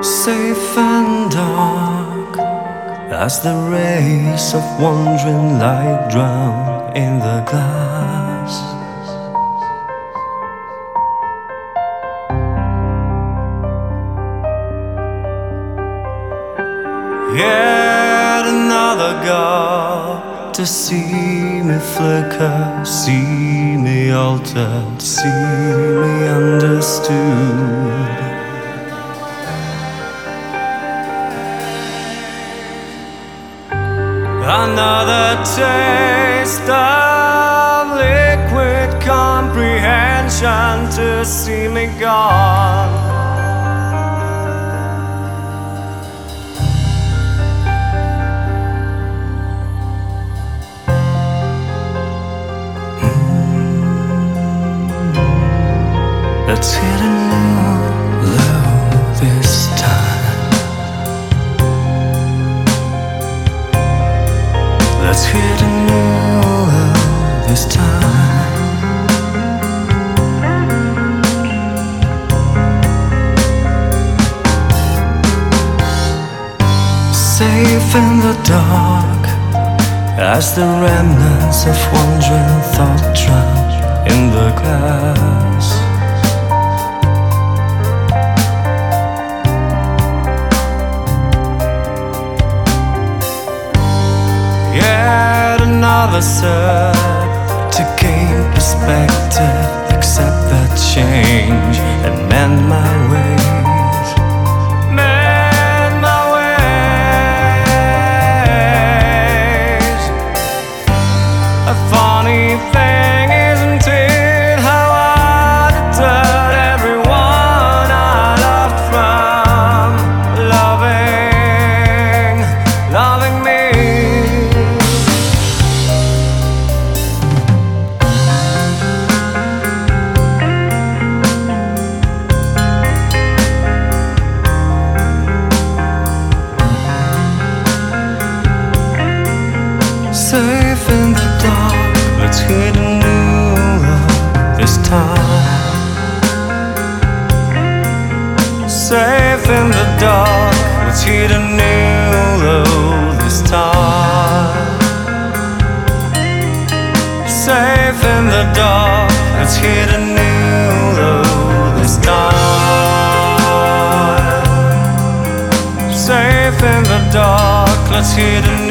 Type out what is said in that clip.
Safe and dark as the rays of wandering light drown in the glass. Yet another god to see me flicker, see me altered, see me understood. Another taste of liquid comprehension to see me gone. Let's hit a new low this time. Let's hit a new low this time. Safe in the dark as the remnants of wandering thought drown in the glass. Yet another serve to gain perspective, accept that change and mend my ways. Mend my ways. A funny thing, isn't it, how I deterred everyone I loved from loving me. Safe in the dark, let's hit a new low this time. Safe in the dark, let's hit a new low this time. Safe in the dark, let's hit a new low this time. Safe in the dark, let's hit a